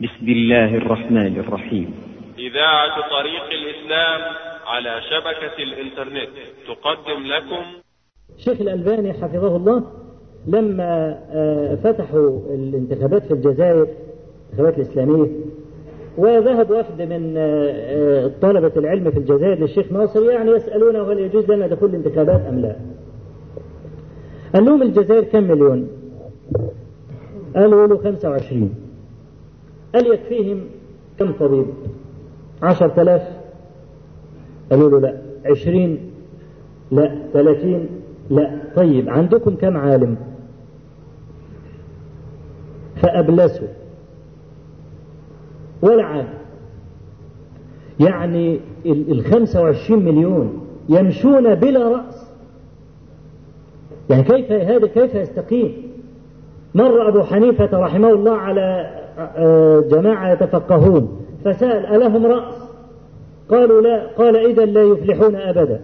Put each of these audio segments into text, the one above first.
بسم الله الرحمن الرحيم. إذاعة طريق الإسلام على شبكة الإنترنت تقدم لكم الشيخ الألباني حفظه الله لما فتحوا الانتخابات في الجزائر، الانتخابات الإسلامية، وذهب وفد من طلبة العلم في الجزائر للشيخ ناصر يعني يسألونه هل يجوز لنا دخول الانتخابات أم لا. قال لهم الجزائر كم مليون؟ قالوا له 25. قال يكفيهم كم طبيب؟ 10,000؟ قالوا له لا. 20؟ لا. 30؟ لا. طيب عندكم كم عالم؟ فأبلسوا ولا عالم. يعني 25 مليون يمشون بلا رأس. يعني كيف يستقيم؟ مر أبو حنيفة رحمه الله على جماعة يتفقهون فسأل ألهم رأس؟ قالوا لا. قال إذا لا يفلحون أبدا.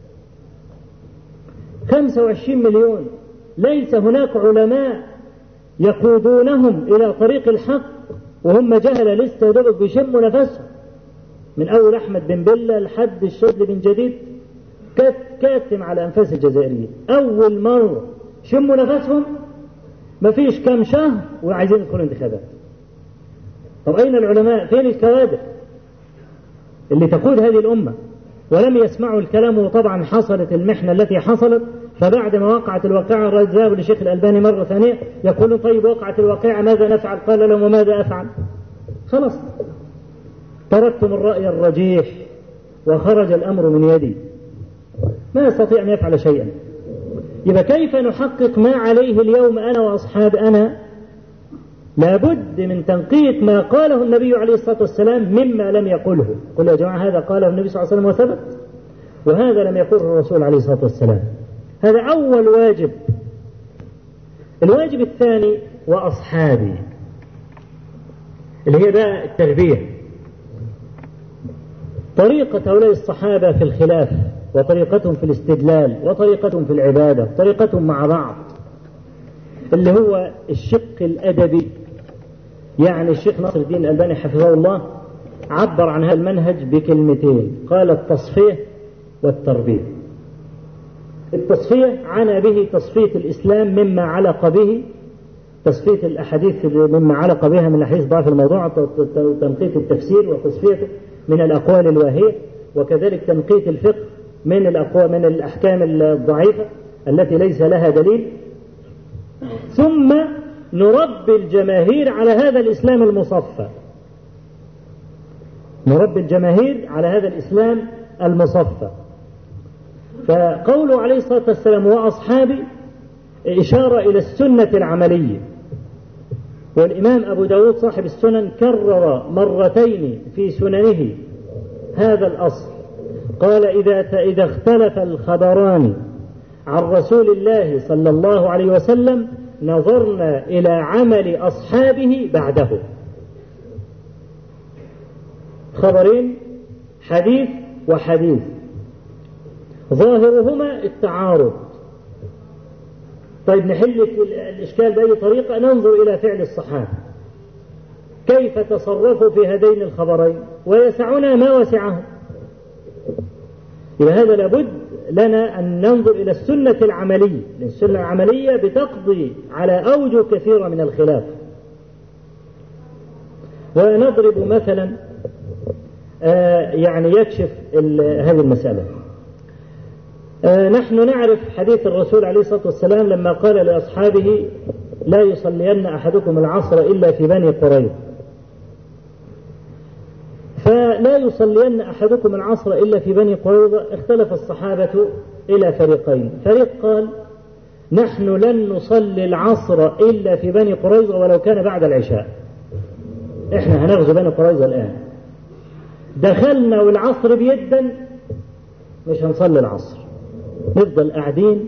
25 مليون ليس هناك علماء يقودونهم إلى طريق الحق وهم جهل لسه يدرك بيشموا نفسهم، من أول أحمد بن بلة لحد الشاذلي بن جديد كاتم على أنفاس الجزائريين. أول مرة شموا نفسهم ما فيش كم شهر وعايزين يدخلوا انتخابات. طب أين العلماء؟ فين الكوادر اللي تقود هذه الأمة؟ ولم يسمعوا الكلام. وطبعا حصلت المحنة التي حصلت، فبعد ما وقعت الواقعة ذهبوا للشيخ الألباني مرة ثانية يقولون طيب وقعت الواقعة ماذا نفعل؟ قال لهم وماذا أفعل؟ خلاص تركتم الرأي الرجيح وخرج الأمر من يدي، ما يستطيع أن يفعل شيئا. يبقى كيف نحقق ما عليه اليوم أنا وأصحاب أنا؟ لابد من تنقية ما قاله النبي عليه الصلاة والسلام مما لم يقله. قل يا جماعة هذا قاله النبي صلى الله عليه وسلم وثبت، وهذا لم يقله الرسول عليه الصلاة والسلام. هذا أول واجب. الواجب الثاني وأصحابي، اللي هي بقى التربية. طريقة هؤلاء الصحابة في الخلاف، وطريقتهم في الاستدلال، وطريقتهم في العبادة، طريقتهم مع بعض، اللي هو الشق الأدبي. يعني الشيخ ناصر الدين الألباني حفظه الله عبر عن هذا المنهج بكلمتين، قال التصفية والتربية. التصفية عنى به تصفية الإسلام مما علق به، تصفية الأحاديث مما علق بها من حيث ضعف الموضوع، تنقية التفسير وتصفيته من الأقوال الواهية، وكذلك تنقية الفقه من الأحكام الضعيفة التي ليس لها دليل. ثم نربي الجماهير على هذا الإسلام المصفى، نربي الجماهير على هذا الإسلام المصفى. فقوله عليه الصلاة والسلام وأصحابي إشارة إلى السنة العملية. والإمام أبو داود صاحب السنن كرر مرتين في سننه هذا الأصل، قال إذا اختلف الخبران عن رسول الله صلى الله عليه وسلم نظرنا إلى عمل أصحابه بعده. خبرين، حديث وحديث، ظاهرهما التعارض. طيب نحل الإشكال بأي طريقة؟ ننظر إلى فعل الصحابة كيف تصرفوا في هذين الخبرين ويسعنا ما وسعهم. إلى هذا لابد لنا أن ننظر إلى السنة العملية، لأن السنة العملية بتقضي على أوجه كثيرة من الخلاف. ونضرب مثلا يعني يكشف هذه المسألة. نحن نعرف حديث الرسول عليه الصلاة والسلام لما قال لأصحابه لا يصلين أحدكم العصر إلا في بني قريظة. فلا يصلين أحدكم العصر إلا في بني قريظة اختلف الصحابة إلى فريقين. فريق قال نحن لن نصلي العصر إلا في بني قريظة ولو كان بعد العشاء، إحنا هنغزو بني قريظة الآن، دخلنا والعصر بيدا مش هنصلي العصر، نفضل قاعدين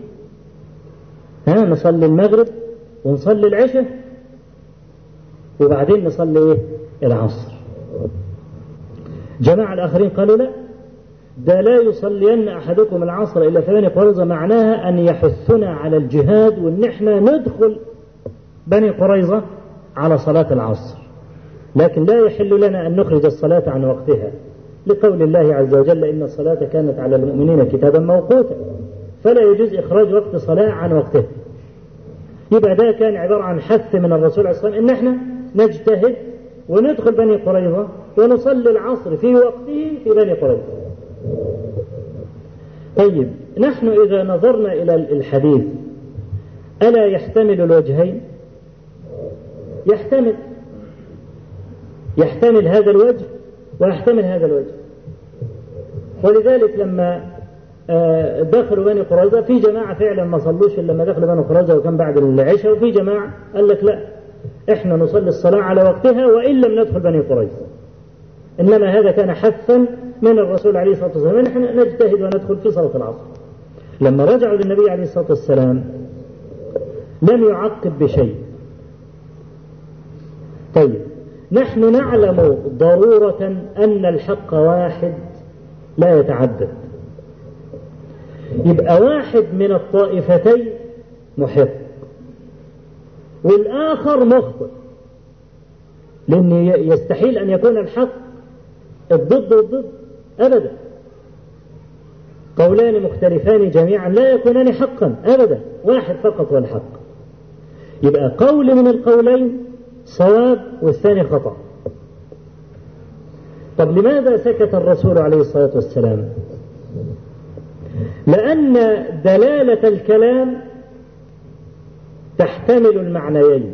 نصلي المغرب ونصلي العشاء وبعدين نصلي العصر. جماعة الآخرين قالوا لا، ده لا يصلين أحدكم العصر إلا في بني قريظة، معناها أن يحثنا على الجهاد وأن احنا ندخل بني قريظة على صلاة العصر. لكن لا يحل لنا أن نخرج الصلاة عن وقتها، لقول الله عز وجل إن الصلاة كانت على المؤمنين كتابا موقوتا، فلا يجوز إخراج وقت صلاة عن وقتها. يبقى ده كان عبارة عن حث من الرسول عليه الصلاة والسلام إن احنا نجتهد وندخل بني قريظة ونصلي العصر في وقته في بني قريظة. طيب نحن إذا نظرنا إلى الحديث ألا يحتمل الوجهين؟ يحتمل هذا الوجه ويحتمل هذا الوجه. ولذلك لما دخلوا بني قريظة في جماعة فعلا ما صلوش إلا لما دخلوا بني قريظة وكان بعد العشاء، وفي جماعة قال لك لا احنا نصلي الصلاة على وقتها وإن لم ندخل بني قريظة. إنما هذا كان حثا من الرسول عليه الصلاة والسلام نحن نجتهد وندخل في صلاة العصر. لما رجعوا للنبي عليه الصلاة والسلام لم يعقب بشيء. طيب نحن نعلم ضرورة أن الحق واحد لا يتعدد، يبقى واحد من الطائفتين محق والآخر مخطئ، لأن يستحيل أن يكون الحق الضد والضد أبدا. قولان مختلفان جميعا لا يكونان حقا أبدا، واحد فقط هو الحق. يبقى قول من القولين صواب والثاني خطأ. طب لماذا سكت الرسول عليه الصلاة والسلام؟ لأن دلالة الكلام تحتمل المعنيين.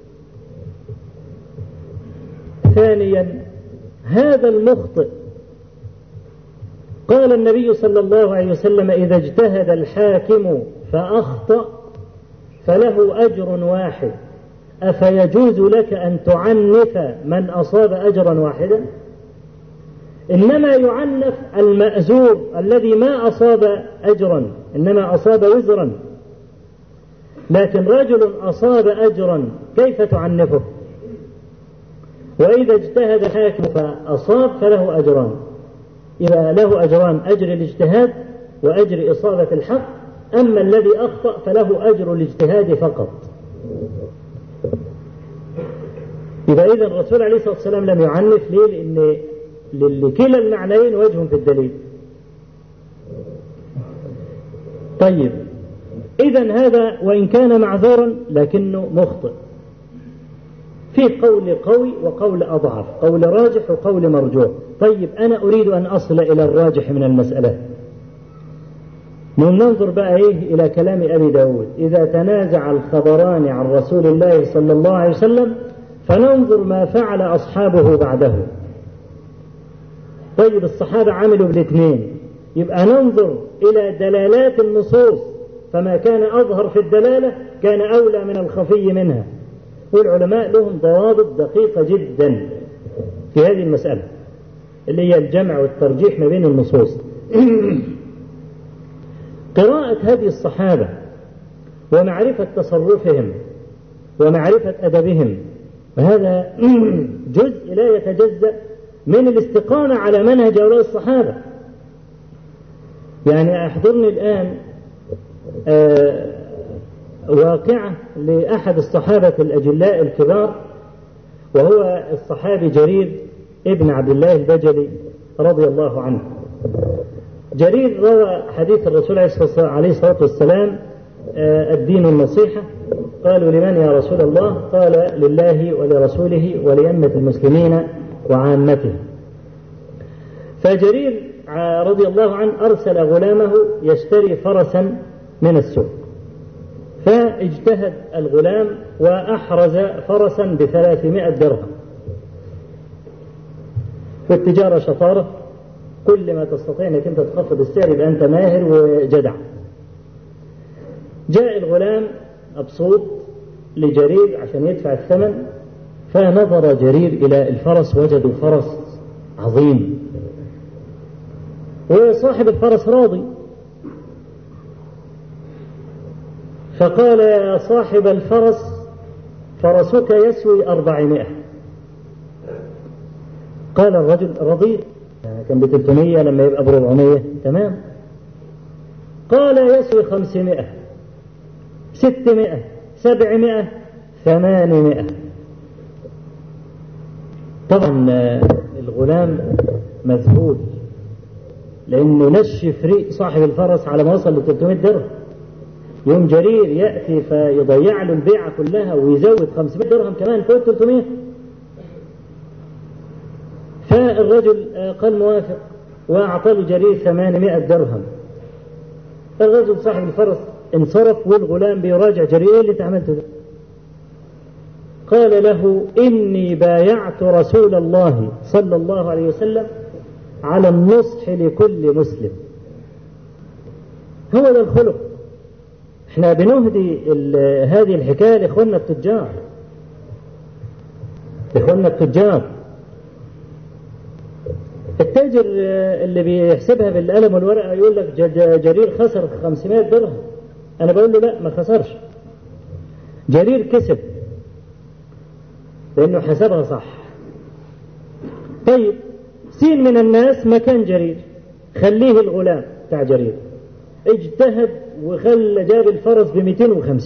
ثانيا هذا المخطئ قال النبي صلى الله عليه وسلم إذا اجتهد الحاكم فأخطأ فله أجر واحد، أفيجوز لك أن تعنف من أصاب أجرا واحدا؟ إنما يعنف المأزور الذي ما أصاب أجرا إنما أصاب وزرا، لكن رجل أصاب أجرا كيف تعنفه؟ وإذا اجتهد الحاكم فأصاب فله أجران، إذا له أجران، أجر الاجتهاد وأجر إصابة الحق، أما الذي أخطأ فله أجر الاجتهاد فقط. إذا الرسول عليه الصلاة والسلام لم يعنف. ليه؟ لأن لكلا المعنيين وجه في الدليل. طيب إذن هذا وإن كان معذورا لكنه مخطئ. في قول قوي وقول أضعف، قول راجح وقول مرجوح. طيب أنا أريد أن أصل إلى الراجح من المسألة. ننظر بقى إلى كلام أبي داود: إذا تنازع الخبران عن رسول الله صلى الله عليه وسلم فننظر ما فعل أصحابه بعده. طيب الصحابة عملوا بالاثنين، يبقى ننظر إلى دلالات النصوص، فما كان أظهر في الدلالة كان أولى من الخفي منها. والعلماء لهم ضوابط دقيقة جدا في هذه المسألة اللي هي الجمع والترجيح ما بين النصوص. قراءة هذه الصحابة ومعرفة تصرفهم ومعرفة أدبهم، وهذا جزء لا يتجزأ من الاستقامة على منهج هؤلاء الصحابة. يعني أحضرني الآن واقعة لأحد الصحابة الأجلاء الكبار، وهو الصحابي جرير ابن عبد الله البجلي رضي الله عنه. جرير روى حديث الرسول عليه الصلاة والسلام: الدين النصيحة. قالوا: لمن يا رسول الله؟ قال: لله ولرسوله ولأئمة المسلمين وعامته. فجرير رضي الله عنه أرسل غلامه يشتري فرسا من السوق، فاجتهد الغلام وأحرز فرسا ب300 درهم. والتجارة شطارة، كل ما تستطيع أنك أنت تخفض السعر يبقى أنت ماهر وجدع. جاء الغلام مبسوط لجرير عشان يدفع الثمن، فنظر جرير إلى الفرس وجدوا فرس عظيم، وصاحب الفرس راضي، فقال: يا صاحب الفرس فرسك يسوي 400. قال الرجل: رضيت، كان ب300 لما يبقى ب400 تمام. قال: يسوي 500 600 700 800. طبعا الغلام مذهول، لأنه نشف ريق صاحب الفرس على ما وصل ل 300 درهم. يوم جرير يأتي فيضيع له البيعة كلها ويزود 500 درهم كمان فوق 300. فالرجل قال موافق وأعطى له جرير 800 درهم. الرجل صاحب الفرس انصرف والغلام بيراجع جرير: ايه اللي انت عملته ده؟ قال له: إني بايعت رسول الله صلى الله عليه وسلم على النصح لكل مسلم. هو ده الخلق. احنا بنهدي هذه الحكاية لإخواننا التجار. إخواننا التجار، التاجر اللي بيحسبها بالقلم والورقة يقول لك جرير خسر 500 درهم. أنا بقول له لا، ما خسرش، جرير كسب لأنه حسبها صح. طيب سين من الناس مكان جرير، خليه الغلام بتاع جرير اجتهد وخلى جاب الفرس ب250،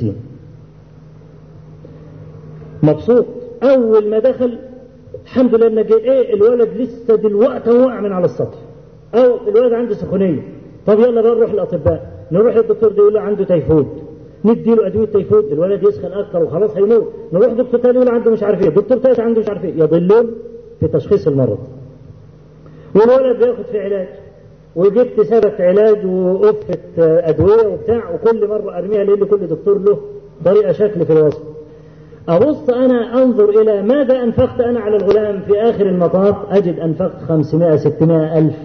مبسوط. أول ما دخل الحمد لله إن إيه الولد لسه دلوقتي وقع من على السطح، أو الولد عنده سخونية. طب يلا بقى نروح الأطباء، نروح للدكتور ده يقول له عنده تيفود، نديله أدوية تيفود، الولد يسخن أكثر وخلاص هيموت. نروح دكتور تاني يقول عنده مش عارف إيه، دكتور ثالث عنده مش عارف إيه، يضلون في تشخيص المرض. والولد بياخد في علاج، وجبت سبت علاج وقفة أدوية وبتاع، وكل مرة أرميها لأن كل دكتور له طريقة شكل في الوصف. أبص أنا أنظر إلى ماذا أنفقت أنا على الغلام، في آخر المطاف أجد أنفقت 500-600 ألف.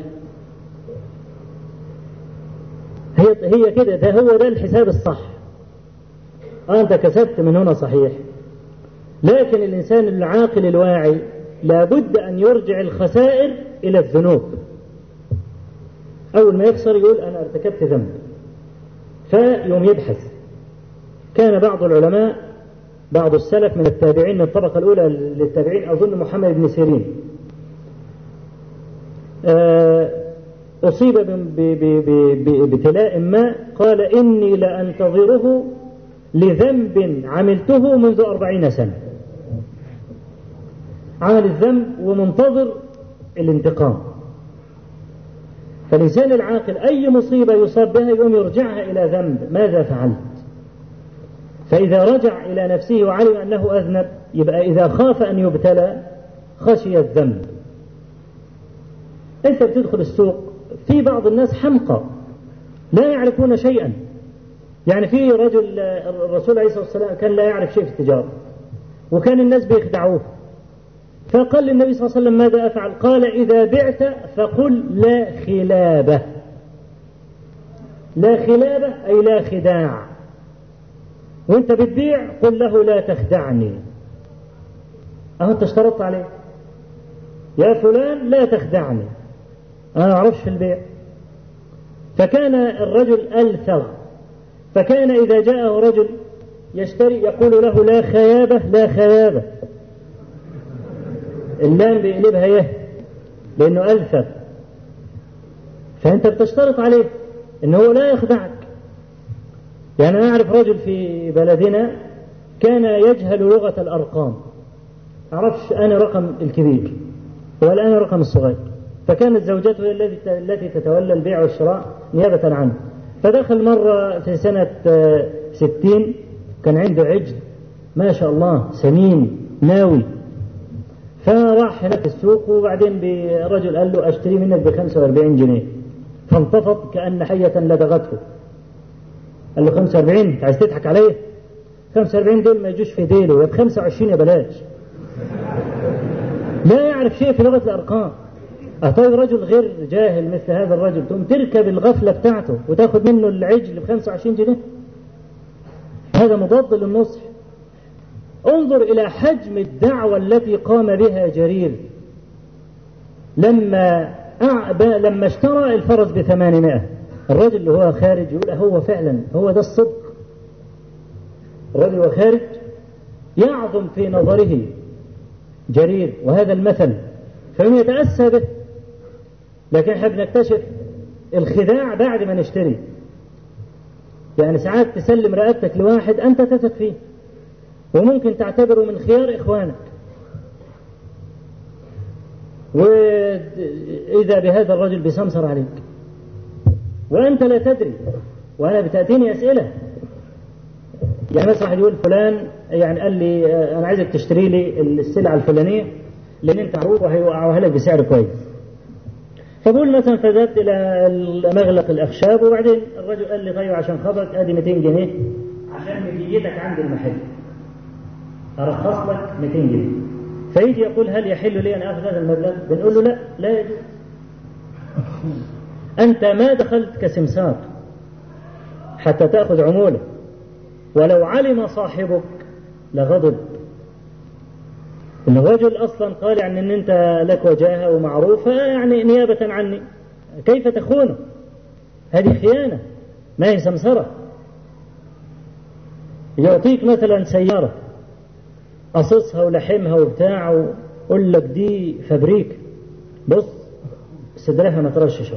هي كده، ده هو ده الحساب الصح. أنت كسبت من هنا صحيح، لكن الإنسان العاقل الواعي لابد أن يرجع الخسائر إلى الذنوب. أول ما يخسر يقول أنا ارتكبت ذنب، فيوم يبحث. كان بعض العلماء، بعض السلف من التابعين، من الطبقة الأولى للتابعين، أظن محمد بن سيرين، أصيب بابتلاء ما، قال إني لأنتظره لذنب عملته منذ 40 سنة. عمل الذنب ومنتظر الانتقام. فالإنسان العاقل أي مصيبة يصاب بها يقوم يرجعها إلى ذنب، ماذا فعلت؟ فإذا رجع إلى نفسه وعلم أنه أذنب، يبقى إذا خاف أن يبتلى خشي الذنب. أنت بتدخل السوق، في بعض الناس حمقى لا يعرفون شيئا. يعني في رجل الرسول عليه الصلاة والسلام كان لا يعرف شيء في التجارة، وكان الناس بيخدعوه، فقال للنبي صلى الله عليه وسلم ماذا أفعل؟ قال إذا بعت فقل لا خلابة. لا خلابة أي لا خداع، وانت بتبيع قل له لا تخدعني. انت اشترطت عليه يا فلان لا تخدعني، انا ما اعرفش في البيع. فكان الرجل ألثغ، فكان إذا جاءه رجل يشتري يقول له لا خيابة لا خيابة، اللام بيقلبها يه لأنه ألثغ. فأنت بتشترط عليه إنه هو لا يخدعك. يعني أنا أعرف رجل في بلدنا كان يجهل لغة الأرقام، عرفش أنا رقم الكبير ولا أنا رقم الصغير، فكانت زوجته التي تتولى البيع والشراء نيابة عنه. فدخل مرة في سنة 60 كان عنده عجل ما شاء الله سمين ناوي، فراح هناك السوق، وبعدين برجل قال له أشتري منك ب45 جنيه، فانتفض كأن حية لدغته. قال له 45 عايز تضحك عليه؟ 45 دول ما يجوش في ديله، يا ب25 يا بلاش. لا يعرف شيء في لغة الأرقام. طيب رجل غير جاهل مثل هذا الرجل تقوم تركب الغفلة بتاعته وتاخذ منه العجل ب25 جنيه؟ هذا مضاد للنصح. انظر إلى حجم الدعوة التي قام بها جرير لما اشترى الفرس ب800. الرجل اللي هو خارج يقول هو فعلا هو ده الصدق. الرجل هو خارج يعظم في نظره جرير وهذا المثل فهم يتأسى به، لكن احنا بنكتشف الخداع بعد ما نشتري. يعني ساعات تسلم رقبتك لواحد أنت تثق فيه وممكن تعتبره من خيار إخوانك، وإذا بهذا الرجل بيسمسر عليك وأنت لا تدري، وأنا بتأتيني أسئلة. يعني مثلا واحد يقول فلان يعني قال لي أنا عايزك تشتري لي السلعة الفلانية لأن أنت عروض وهيوقعوها لك بسعر كويس. فبقول مثلا فذهبت إلى مغلق الأخشاب، وبعدين الرجل قال لي طيب عشان خبرك أدي 200 جنيه عشان مديتك عند المحل، أرخص لك 200 جنيه. فيجي يقول هل يحل لي أن أخذ هذا المبلغ؟ بنقول له لا يجوز. أنت ما دخلت كسمسار حتى تأخذ عمولة، ولو علم صاحبك لغضب. إن الرجل أصلا طالع أن أنت لك وجاهة ومعروفة يعني نيابة عني، كيف تخونه؟ هذه خيانة ما هي سمسرة. يعطيك مثلا سيارة أصصها ولحمها وبتاع وقول لك دي فابريك، بص صدرها ما ترششها،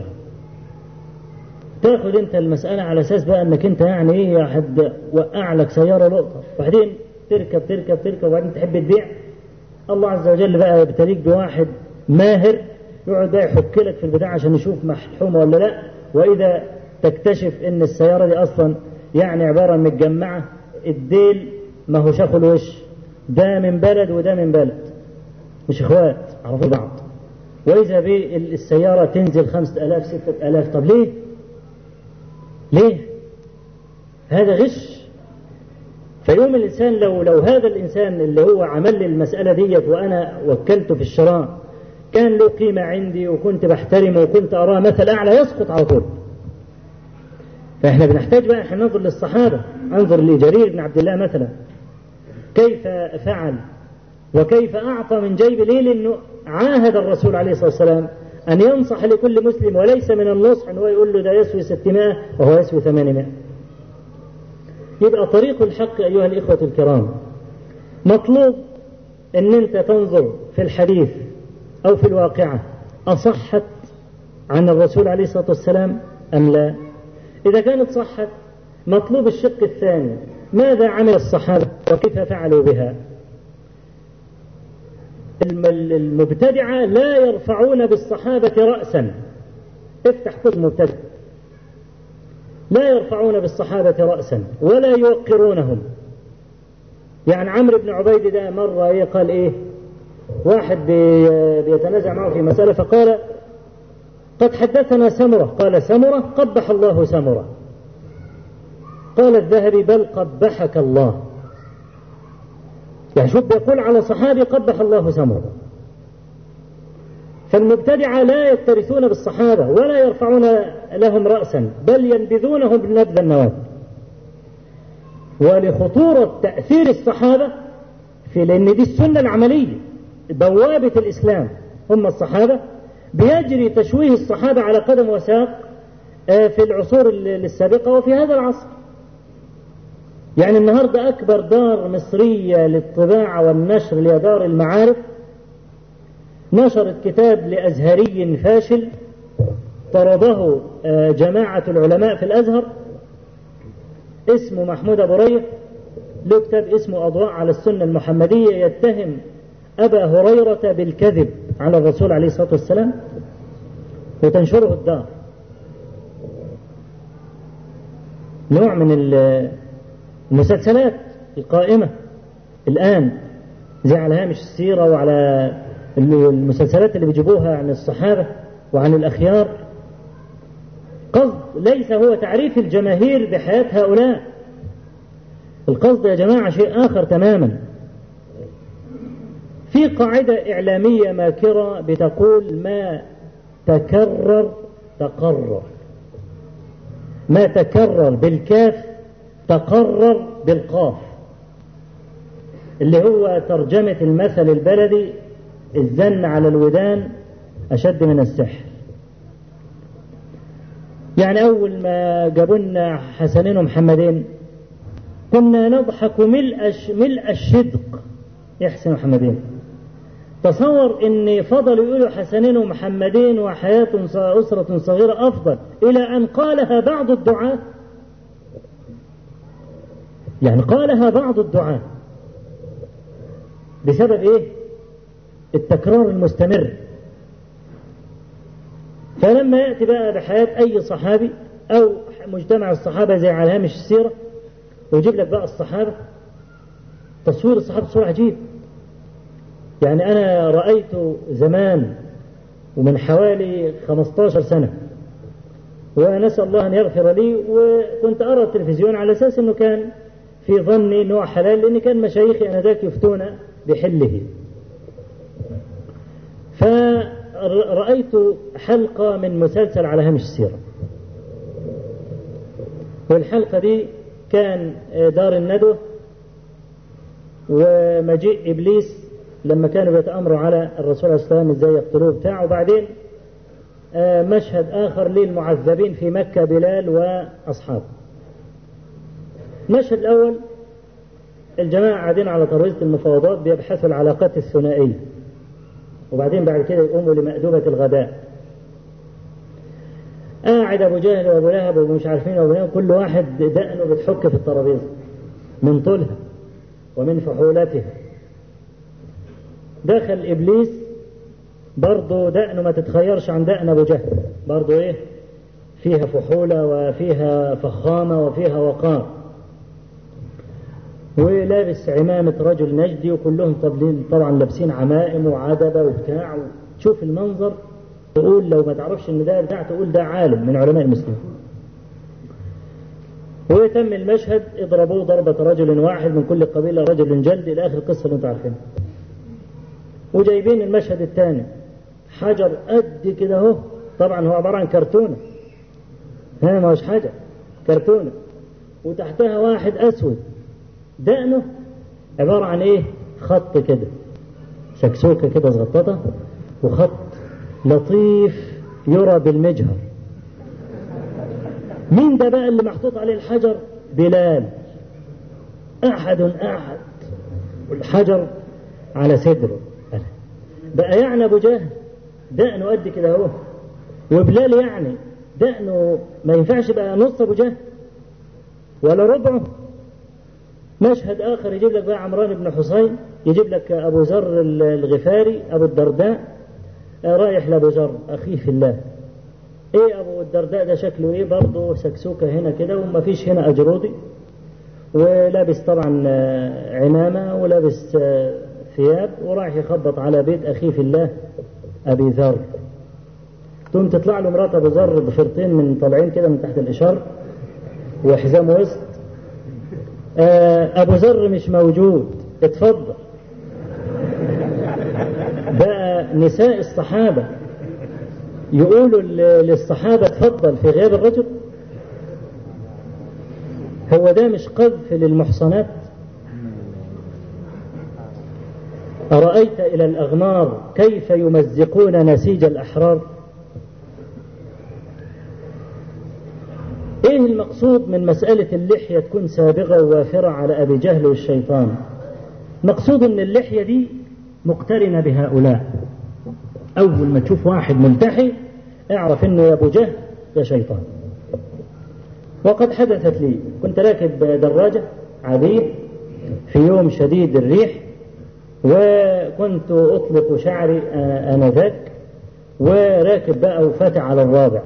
تاخذ انت المسألة على اساس بقى انك انت يعني ايه حد وقع لك سيارة لقطة، وبعدين تركب وبعدين تحب تبيع. الله عز وجل بقى يبتليك بواحد ماهر يقعد بقى يحك لك في البتاع عشان يشوف مححومة ولا لا، واذا تكتشف ان السيارة دي اصلا يعني عبارة متجمعة، الديل ما هو شاف الوش، ده من بلد وده من بلد، مش اخوات عرفوا بعض. واذا بالسيارة تنزل 5000 6000. طب ليه؟ هذا غش. فيوم الإنسان لو هذا الإنسان اللي هو عمل لي المسألة ديت وأنا وكلته في الشراء كان له قيمة عندي وكنت بحترمه وكنت أراه مثل أعلى، يسقط على طول. فإحنا بنحتاج بقى إحنا ننظر للصحابة، انظر لجرير بن عبد الله مثلا كيف فعل وكيف أعطى من جيب ليه، لأنه عاهد الرسول عليه الصلاة والسلام أن ينصح لكل مسلم، وليس من النصح أنه يقول له ده يسوي 600 وهو يسوي 800. يبقى طريق الحق أيها الإخوة الكرام مطلوب أن أنت تنظر في الحديث أو في الواقعة أصحت عن الرسول عليه الصلاة والسلام أم لا. إذا كانت صحت مطلوب الشق الثاني، ماذا عمل الصحابة وكيف فعلوا بها. المبتدعة لا يرفعون بالصحابة رأسا، افتح كتب مبتدع، لا يرفعون بالصحابة رأسا ولا يوقرونهم. يعني عمرو بن عبيد ده مرة قال ايه، واحد بيتنازع معه في مسألة فقال قد حدثنا سمرة، قال سمرة قبح الله سمرة، قال الذهبي بل قبحك الله. يعني شوف بيقول على صحابي قبح الله سمره. فالمبتدعة لا يكترثون بالصحابة ولا يرفعون لهم رأسا، بل ينبذونهم بنبذ النواه. ولخطورة تأثير الصحابة في، لأن دي السنة العملية بوابة الإسلام هم الصحابة، بيجري تشويه الصحابة على قدم وساق في العصور السابقة وفي هذا العصر. يعني النهاردة أكبر دار مصرية للطباعة والنشر اللي هي دار المعارف نشرت كتاب لأزهري فاشل طرده جماعة العلماء في الأزهر اسمه محمود أبو ريح، له كتاب اسمه أضواء على السنة المحمدية، يتهم أبا هريرة بالكذب على الرسول عليه الصلاة والسلام وتنشره الدار. نوع من المسلسلات القائمة الآن زي على هامش السيرة وعلى المسلسلات اللي بيجيبوها عن الصحابة وعن الأخيار، قصد ليس هو تعريف الجماهير بحياة هؤلاء، القصد يا جماعة شيء آخر تماما. في قاعدة إعلامية ماكرة بتقول ما تكرر تقرر، ما تكرر بالكاف تقرر بالقاف، اللي هو ترجمة المثل البلدي الزن على الودان أشد من السحر. يعني أول ما جابولنا حسنين ومحمدين كنا نضحك ملء الشدق يحسن محمدين. تصور ان فضلوا يقولوا حسنين ومحمدين وحياة أسرة صغيرة أفضل إلى أن قالها بعض الدعاة. يعني قالها بعض الدعاة بسبب ايه؟ التكرار المستمر. فلما يأتي بقى بحياة أي صحابي أو مجتمع الصحابة زي على هامش السيرة ويجيب لك بقى الصحابة، تصوير الصحابة صورة عجيب. يعني أنا رأيت زمان ومن حوالي 15 سنة، ونسأل الله أن يغفر لي، وكنت أرى التلفزيون على أساس أنه كان في ظني أنه حلال، لأن كان مشايخي أنذاك يفتون بحله. فرأيت حلقة من مسلسل على هامش السيرة، والحلقة دي كان دار الندوة ومجيء إبليس لما كانوا بيتأمروا على الرسول عليه السلام ازاي يقتلوه بتاعه. وبعدين مشهد آخر للمعذبين في مكة بلال وأصحابه. المشهد الأول الجماعة قاعدين على ترابيزة المفاوضات بيبحثوا العلاقات الثنائية، وبعدين بعد كده يقوموا لمأدبة الغداء. قاعد أبو جهل وأبو لهب ومش عارفين وأبو لهب، كل واحد دقنه بتحك في الترابيزة من طولها ومن فحولتها. دخل إبليس برضه دقنه ما تتخيرش عن دقن أبو جهل، برضه إيه فيها فحولة وفيها فخامة وفيها وقار، ولابس عمامة رجل نجدي، وكلهم طبعا لابسين عمائم وعدبة وبتاع. تشوف المنظر تقول لو ما تعرفش ان ده بتاع تقول ده عالم من علماء المسلمين. ويتم المشهد اضربوه ضربة رجل واحد من كل قبيلة رجل جلد إلى آخر القصة اللي انتم عارفينها. وجايبين المشهد الثاني حجر قد كده اهو، طبعا هو عبارة عن كرتونة، هنا ما هوش حجر، كرتونة، وتحتها واحد أسود دقنه عبارة عن ايه، خط كده، سكسوكة كده صغططة، وخط لطيف يرى بالمجهر. مين ده بقى اللي محطوط عليه الحجر؟ بلال، أحد والحجر على صدره. بقى يعني أبو جهل دقنه قد كده اهو، وبلال يعني دقنه ما ينفعش بقى نص أبو جهل ولا ربعه. مشهد آخر يجيب لك بقى عمران بن حسين، يجيب لك أبو ذر الغفاري أبو الدرداء رايح لأبو ذر أخيه في الله. إيه أبو الدرداء ده شكله إيه؟ برضه سكسوكة هنا كده وما فيش هنا أجرودي، ولابس طبعا عمامة ولابس ثياب، ورايح يخبط على بيت أخيه في الله أبي ذر. ثم تطلع له مرات أبو ذر بفرطين من طالعين كده من تحت الإشار وحزام وسط. أبو ذر مش موجود، اتفضل. بقى نساء الصحابة يقولوا للصحابة اتفضل في غياب الرجل. هو ده مش قذف للمحصنات؟ أرأيت إلى الأغمار كيف يمزقون نسيج الأحرار؟ إيه المقصود من مسألة اللحية تكون سابغة ووافرة على أبي جهل والشيطان؟ مقصود أن اللحية دي مقترنة بهؤلاء. أول ما تشوف واحد ملتحي اعرف أنه يا أبو جهل يا شيطان. وقد حدثت لي، كنت راكب دراجة عادية في يوم شديد الريح، وكنت أطلق شعري آنذاك، وراكب بقى وفاتح على الرابع.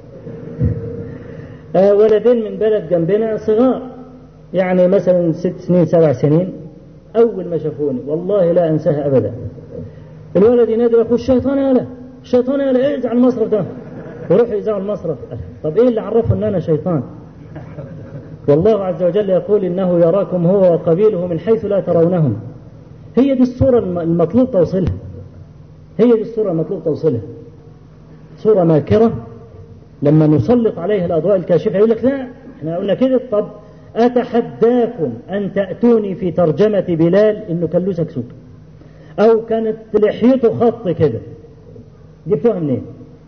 ولدين من بلد جنبنا صغار، يعني مثلا 6 سنين 7 سنين، أول ما شافوني والله لا أنساها أبدا. الولد ينادي يقول الشيطان يالا، الشيطان يالا، ازع المصرف ده، وروح يزعوا المصرف. طب إيه اللي عرفه أن أنا شيطان؟ والله عز وجل يقول إنه يراكم هو وقبيله من حيث لا ترونهم. هي دي الصورة المطلوب توصلها، هي دي الصورة المطلوب توصلها. صورة ماكرة لما نسلط عليها الأضواء الكاشفة يقول لك لا احنا قلنا كده. طب أتحداكم أن تأتوني في ترجمة بلال إنه كان له سكسوك أو كانت لحيته خط كده، جبتوها منين؟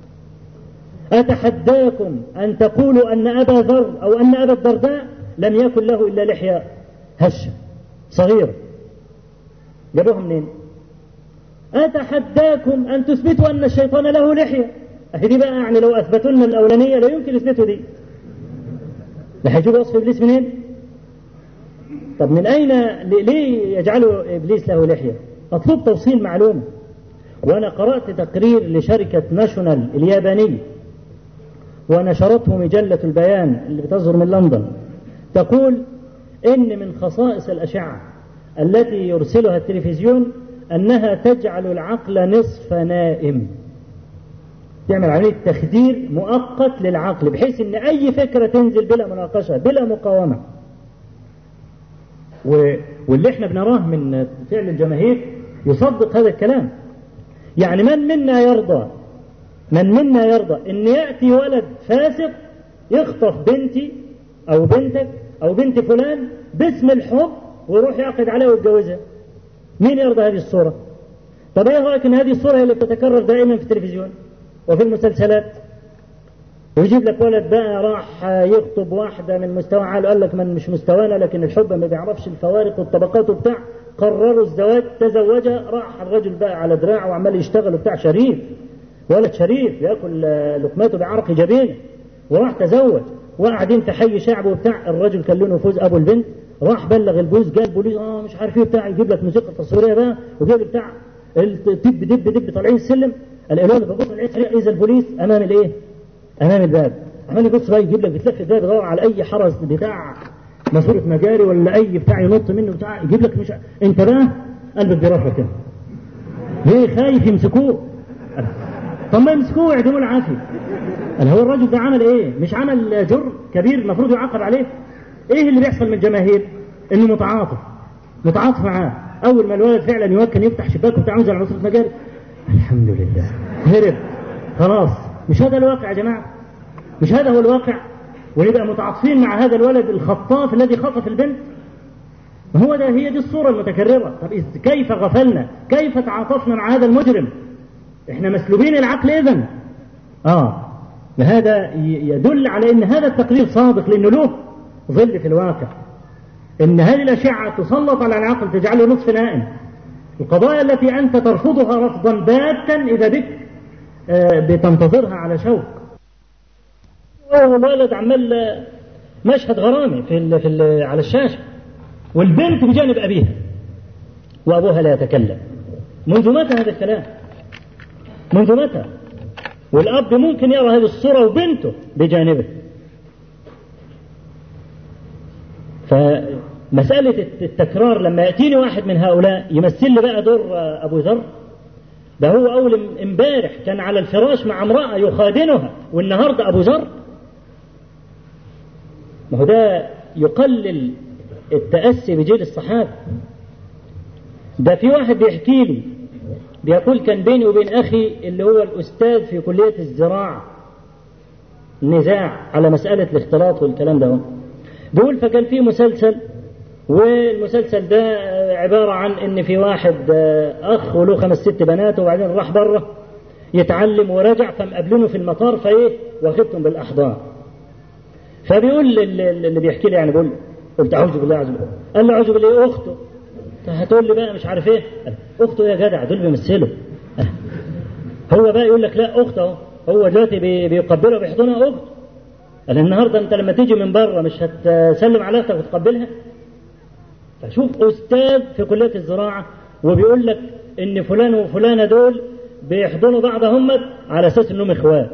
أتحداكم أن تقولوا أن أبا ذر أو أن أبا الدرداء لم يكن له إلا لحية هشة صغيرة، جابوها منين؟ أتحداكم أن تثبتوا أن الشيطان له لحية. دي بقى يعني لو أثبتوا لنا الأولانية لا يمكن يثبتوا دي. هيجيبوا وصف إبليس منين؟ طب من أين ليه يجعلوا إبليس له لحية؟ مطلوب توصيل معلومة. وأنا قرأت تقرير لشركة ناشونال اليابانية ونشرته مجلة البيان اللي بتصدر من لندن، تقول إن من خصائص الأشعة التي يرسلها التلفزيون أنها تجعل العقل نصف نائم، تعمل عملية تخدير مؤقت للعقل بحيث أن أي فكرة تنزل بلا مناقشة بلا مقاومة. واللي احنا بنراه من فعل الجماهير يصدق هذا الكلام. يعني من منا يرضى أن يأتي ولد فاسق يخطف بنتي أو بنتك أو بنت فلان باسم الحب ويروح يعقد عليها ويتجوزها؟ مين يرضى هذه الصورة؟ طب ايه رأيك ان هذه الصورة هي اللي بتتكرر دائما في التلفزيون وفي المسلسلات؟ ويجيب لك ولد بقى راح يخطب واحدة من مستوى عالي، قال لك من مش مستوانا، لكن الحب ما بيعرفش الفوارق والطبقات وبتاع، قرروا الزواج، تزوجها، راح الرجل بقى على دراعه وعمال يشتغل وبتاع، شريف، ولد شريف ياكل لقماته بعرق جبينه، وراح تزوج وقاعدين تحيي شعبه وبتاع. الرجل كان له نفوذ ابو البنت، راح بلغ البوليس، جاء البوليس مش عارف ايه بتاع، يجيب لك موسيقى تصويريه بقى ويجيب بتاع دب دب دب طالعين السلم، الالوان بيبص اذا البوليس امام الايه؟ امام الباب، عمال يبص بقى، يجيب لك بتلف الباب يدور على اي حرس بتاع ماسوره مجاري ولا اي بتاع ينط منه بتاع، يجيب لك مش انت بقى قلبك بيرفع كده. ليه؟ خايف يمسكوه. طب ما يمسكوه ويعدموه العافيه. هو الراجل ده عمل ايه؟ مش عمل جرم كبير المفروض يعاقب عليه؟ ايه اللي بيحصل من الجماهير؟ انه متعاطف معاه. اول ما الولد فعلا يمكن يفتح شباكه بتاع على ماسوره مجاري، الحمد لله هرب خلاص. مش هذا الواقع يا جماعه؟ مش هذا هو الواقع؟ ونبقى متعاطفين مع هذا الولد الخطاف الذي خطف البنت؟ هو ده، هي دي الصورة المتكررة. طب كيف غفلنا؟ كيف تعاطفنا مع هذا المجرم؟ احنا مسلوبين العقل اذن. هذا يدل على ان هذا التقرير صادق، لانه له ظل في الواقع، ان هذه الاشعة تسلط على العقل تجعله نصف نائم. القضايا التي انت ترفضها رفضا باتا اذا بك بتنتظرها على شوق. الولد عمال مشهد غرامي على الشاشة، والبنت بجانب أبيها وأبوها لا يتكلم. منذ متى هذا الكلام؟ منذ متى؟ والأب ممكن يرى هذه الصورة وبنته بجانبه. فمسألة التكرار، لما يأتيني واحد من هؤلاء يمثل لي بقى دور أبو ذر، ده هو أول امبارح كان على الفراش مع امرأة يخادنها، والنهاردة أبو ذر. ما هو ده يقلل التأسي بجيل الصحابة. ده في واحد بيحكي لي بيقول كان بيني وبين أخي اللي هو الأستاذ في كلية الزراعة نزاع على مسألة الاختلاط والكلام ده. بيقول فكان في مسلسل، والمسلسل ده عبارة عن ان في واحد اخ وله 5 6 بنات، وبعدين راح بره يتعلم ورجع، فمقابلينه في المطار فايه واخدتهم بالاحضان. فبيقول اللي بيحكي لي، يعني بيقول قلت اعوذ بالله اعوذ بالله، قال له اعوذ بالله اخته. هتقول لي بقى مش عارف ايه، اخته يا جدع دول بيمثلوا. هو بقى يقول لك لا اخته، هو دلوقتي بيقبلها وبيحضنها اخته. قال النهارده انت لما تيجي من بره مش هتسلم على اختك وتقبلها؟ فشوف أستاذ في كلية الزراعة وبيقول لك إن فلان وفلانة دول بيحضنوا بعضهم على أساس إنهم إخوات.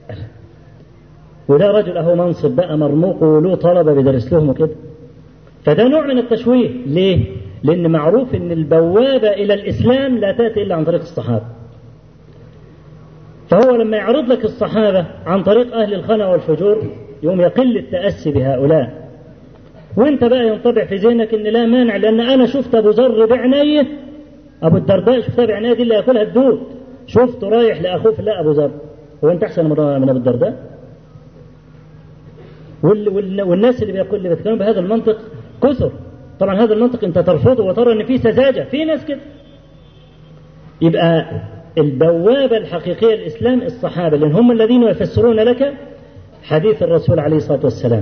وده رجل أهو منصب بقى مرموق وله طلبة بيدرس لهم وكده. فده نوع من التشويه. ليه؟ لأن معروف إن البوابة إلى الإسلام لا تأتي إلا عن طريق الصحابة. فهو لما يعرض لك الصحابة عن طريق أهل الخنا والفجور يوم يقل التأسي بهؤلاء، وانت بقى ينطبع في ذهنك ان لا مانع، لان انا شفت ابو ذر بعناية، ابو الدرداء شفتها بعناية، دي اللي ياكلها الدود، شفته رايح لاخوه في لا ابو ذر، هو انت احسن من ابو الدرداء؟ والناس اللي بيتكلموا بهذا المنطق كثر. طبعا هذا المنطق انت ترفضه وترى ان فيه سذاجة، في ناس كده. يبقى البوابة الحقيقية للإسلام الصحابة، لأن هم الذين يفسرون لك حديث الرسول عليه الصلاة والسلام.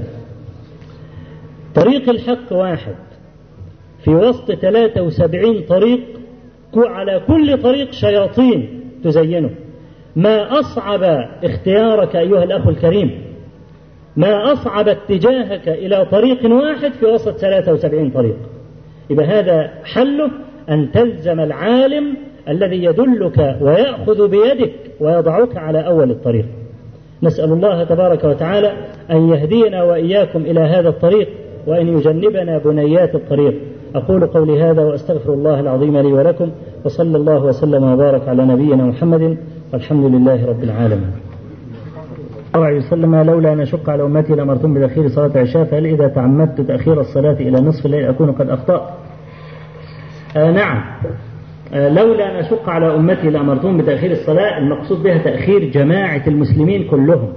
طريق الحق واحد في وسط 73 طريق، على كل طريق شياطين تزينه. ما أصعب اختيارك أيها الأخ الكريم، ما أصعب اتجاهك إلى طريق واحد في وسط 73 طريق. يبقى هذا حله أن تلزم العالم الذي يدلك ويأخذ بيدك ويضعك على أول الطريق. نسأل الله تبارك وتعالى أن يهدينا وإياكم إلى هذا الطريق وأن يجنبنا بنيات الطريق. أقول قولي هذا وأستغفر الله العظيم لي ولكم، وصلى الله وسلم وبارك على نبينا محمد والحمد لله رب العالمين. عليه وسلم: لولا أن أشق على أمتي لأمرتم بتأخير صلاة العشاء، فهل إذا تعمدت تأخير الصلاة إلى نصف الليل أكون قد أخطأت؟ نعم، لولا أن أشق على أمتي لأمرتم بتأخير الصلاة، المقصود بها تأخير جماعة المسلمين كلهم.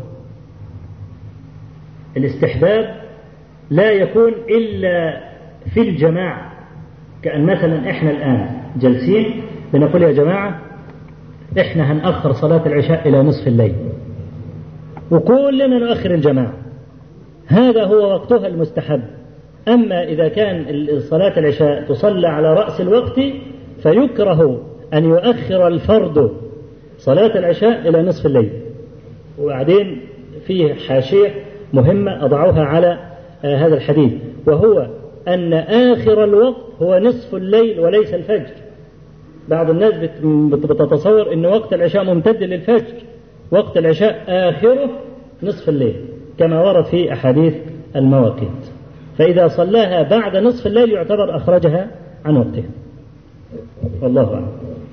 الاستحباب لا يكون إلا في الجماعة، كأن مثلا إحنا الآن جالسين بنقول يا جماعة إحنا هنأخر صلاة العشاء إلى نصف الليل، وكلنا نؤخر الجماعة، هذا هو وقتها المستحب. أما إذا كان صلاة العشاء تصلى على رأس الوقت فيكره أن يؤخر الفرد صلاة العشاء إلى نصف الليل. وبعدين فيه حاشية مهمة أضعوها على هذا الحديث، وهو أن آخر الوقت هو نصف الليل وليس الفجر. بعض الناس بتتصور أن وقت العشاء ممتد للفجر، وقت العشاء آخره نصف الليل كما ورد في أحاديث المواقيت، فإذا صلاها بعد نصف الليل يعتبر أخرجها عن وقتها، والله أعلم.